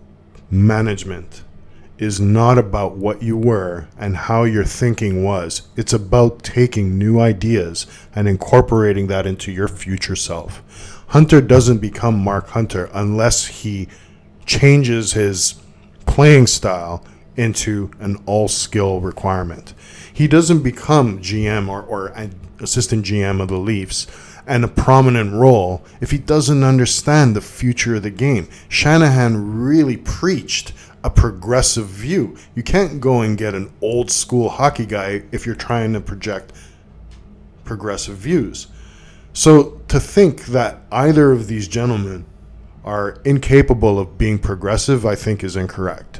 management is not about what you were and how your thinking was. It's about taking new ideas and incorporating that into your future self. Hunter doesn't become Mark Hunter unless he changes his playing style into an all-skill requirement. He doesn't become G M or, or assistant G M of the Leafs and a prominent role if he doesn't understand the future of the game. Shanahan really preached a progressive view. You can't go and get an old school hockey guy if you're trying to project progressive views. So to think that either of these gentlemen are incapable of being progressive, I think is incorrect.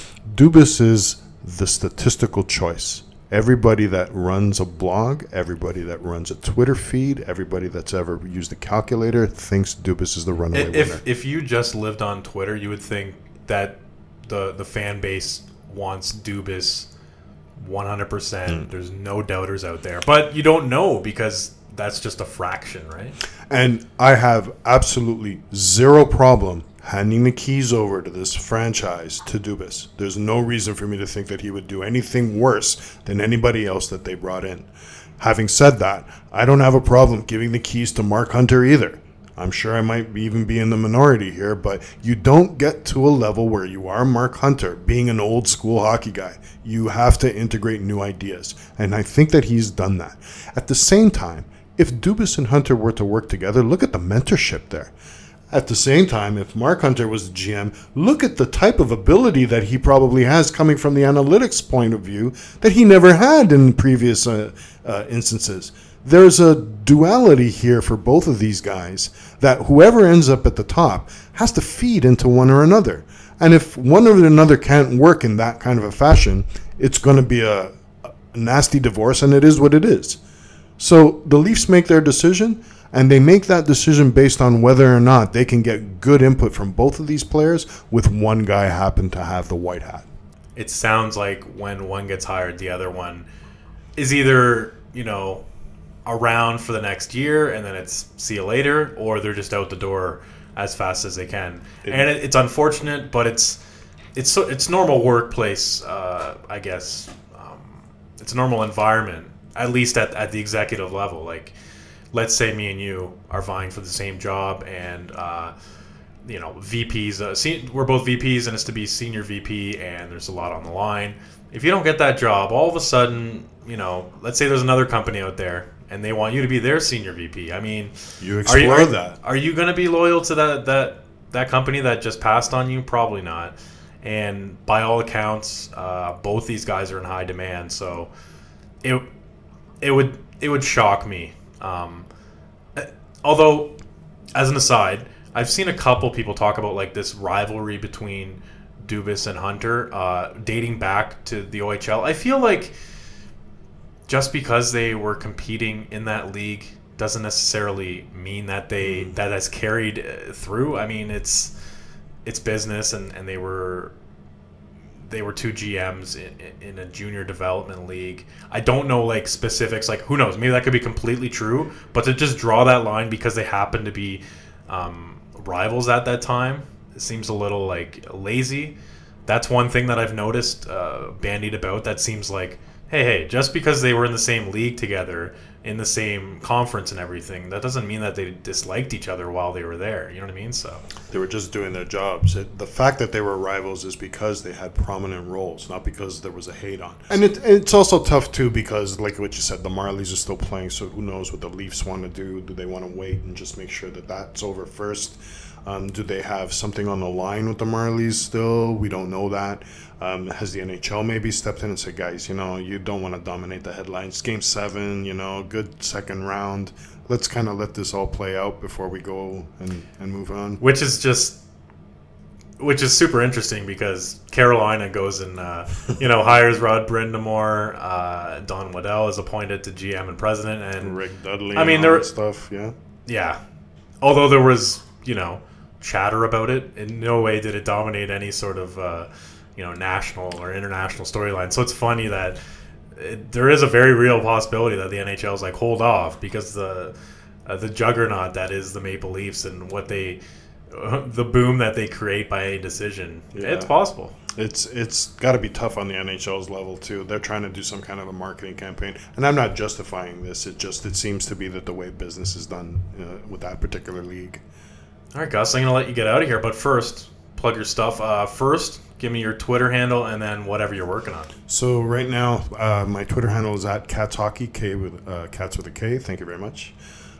Dubas is the statistical choice. Everybody that runs a blog, everybody that runs a Twitter feed, everybody that's ever used a calculator thinks Dubas is the runaway if, winner. If you just lived on Twitter, you would think that the the fan base wants Dubas one hundred percent. Mm. There's no doubters out there. But you don't know because that's just a fraction, right? And I have absolutely zero problem handing the keys over to this franchise to Dubas. There's no reason for me to think that he would do anything worse than anybody else that they brought in. Having said that, I don't have a problem giving the keys to Mark Hunter either. I'm sure I might even be in the minority here, but you don't get to a level where you are Mark Hunter, being an old school hockey guy. You have to integrate new ideas, and I think that he's done that. At the same time, if Dubas and Hunter were to work together, look at the mentorship there. At the same time, if Mark Hunter was the G M, look at the type of ability that he probably has coming from the analytics point of view that he never had in previous uh, uh, instances. There's a duality here for both of these guys that whoever ends up at the top has to feed into one or another. And if one or another can't work in that kind of a fashion, it's going to be a, a nasty divorce, and it is what it is. So the Leafs make their decision, and they make that decision based on whether or not they can get good input from both of these players with one guy happen to have the white hat. It sounds like when one gets hired, the other one is either, you know, around for the next year and then it's see you later, or they're just out the door as fast as they can. It, and it, it's unfortunate, but it's it's so, it's normal workplace, uh, I guess. Um, it's a normal environment, at least at, at the executive level. Like, let's say me and you are vying for the same job, and uh, you know, V Ps. Uh, se- we're both V Ps, and it's to be senior V P, and there's a lot on the line. If you don't get that job, all of a sudden, you know, let's say there's another company out there, and they want you to be their senior V P. I mean, you explore are you, are, that. Are you going to be loyal to that that that company that just passed on you? Probably not. And by all accounts, uh, both these guys are in high demand. So it it would it would shock me. Um, although, as an aside, I've seen a couple people talk about like this rivalry between Dubas and Hunter, uh, dating back to the O H L. I feel like just because they were competing in that league doesn't necessarily mean that they mm. that has carried through. I mean, it's it's business, and, and they were they were two G Ms in, in a junior development league. I don't know like specifics, like who knows, maybe that could be completely true, but to just draw that line because they happen to be um, rivals at that time, it seems a little like lazy. That's one thing that I've noticed uh, bandied about. That seems like, hey, hey, just because they were in the same league together, in the same conference and everything, that doesn't mean that they disliked each other while they were there. You know what I mean? So they were just doing their jobs. It, the fact that they were rivals is because they had prominent roles, not because there was a hate on. And it, it's also tough, too, because, like what you said, the Marlies are still playing, so who knows what the Leafs want to do. Do they want to wait and just make sure that that's over first? Um, do they have something on the line with the Marlies still? We don't know that. Um, has the N H L maybe stepped in and said, guys, you know, you don't want to dominate the headlines. Game seven, you know, good second round. Let's kind of let this all play out before we go and, and move on. Which is just, which is super interesting because Carolina goes and, uh, you know, hires Rod Brindamore. Uh, Don Waddell is appointed to G M and president. And Rick Dudley I mean, and there all that stuff, yeah. Yeah. Although there was, you know, chatter about it, in no way did it dominate any sort of uh, you know, national or international storyline. So it's funny that it, there is a very real possibility that the N H L is like, hold off, because the uh, the juggernaut that is the Maple Leafs and what they uh, the boom that they create by a decision, yeah. It's possible. It's it's got to be tough on the N H L's level too. They're trying to do some kind of a marketing campaign, and I'm not justifying this. It just it seems to be that the way business is done uh, with that particular league. All right, Gus, I'm going to let you get out of here. But first, plug your stuff. Uh, first, give me your Twitter handle and then whatever you're working on. So right now, uh, my Twitter handle is at Cats Hockey, K with, uh, Cats with a K. Thank you very much.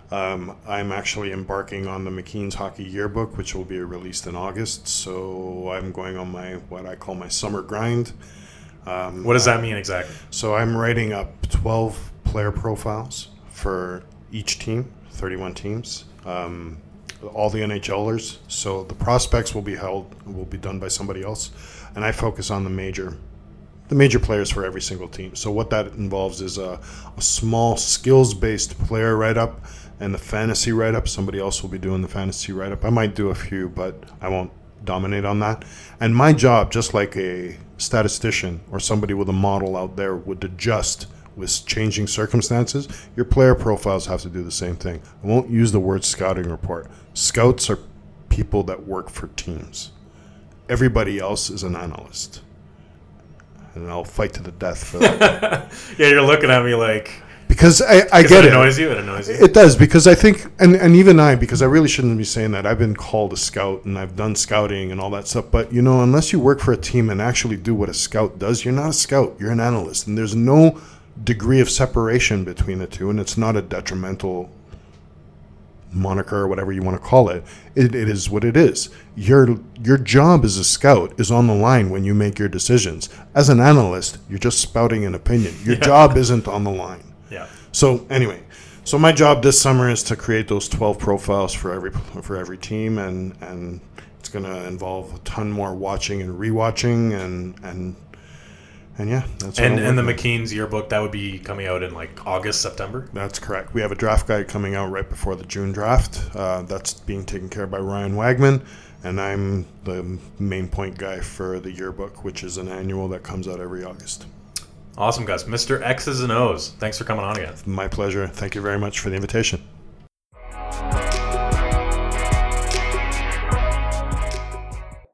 Um, I'm actually embarking on the McKeen's Hockey Yearbook, which will be released in August. So I'm going on my what I call my summer grind. Um, What does that mean exactly? So I'm writing up twelve player profiles for each team, thirty-one teams, um, all the NHLers. So the prospects will be held will be done by somebody else, and I focus on the major. The major players for every single team. So what that involves is a, a small skills-based player write-up and the fantasy write-up. Somebody else will be doing the fantasy write-up. I might do a few, but I won't dominate on that. And my job, just like a statistician or somebody with a model out there would adjust with changing circumstances, your player profiles have to do the same thing. I won't use the word scouting report. Scouts are people that work for teams. Everybody else is an analyst. And I'll fight to the death for that. Yeah, you're looking at me like... Because I, I get it. it. annoys you? It annoys you? It does, because I think, and, and even I, because I really shouldn't be saying that. I've been called a scout, and I've done scouting and all that stuff. But, you know, unless you work for a team and actually do what a scout does, you're not a scout. You're an analyst. And there's no degree of separation between the two, and it's not a detrimental moniker or whatever you want to call it. It, it is what it is. Your your job as a scout is on the line when you make your decisions. As an analyst, you're just spouting an opinion. Your Yeah. job isn't on the line. Yeah. So anyway, so my job this summer is to create those twelve profiles for every for every team, and and it's going to involve a ton more watching and rewatching, and and and yeah, that's what And I'm and the working on. McKeen's yearbook, that would be coming out in like August, September? That's correct. We have a draft guide coming out right before the June draft. Uh, that's being taken care of by Ryan Wagman, and I'm the main point guy for the yearbook, which is an annual that comes out every August. Awesome, guys. Mister X's and O's, thanks for coming on again. My pleasure. Thank you very much for the invitation.